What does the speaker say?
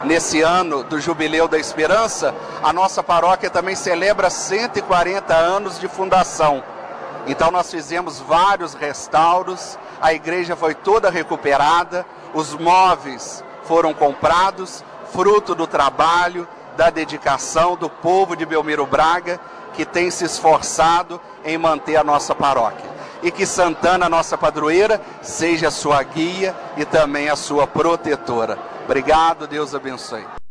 nesse ano do Jubileu da Esperança, a nossa paróquia também celebra 140 anos de fundação. Então nós fizemos vários restauros, a igreja foi toda recuperada, os móveis foram comprados, fruto do trabalho, da dedicação do povo de Belmiro Braga, que tem se esforçado em manter a nossa paróquia. E que Santana, nossa padroeira, seja a sua guia e também a sua protetora. Obrigado, Deus abençoe.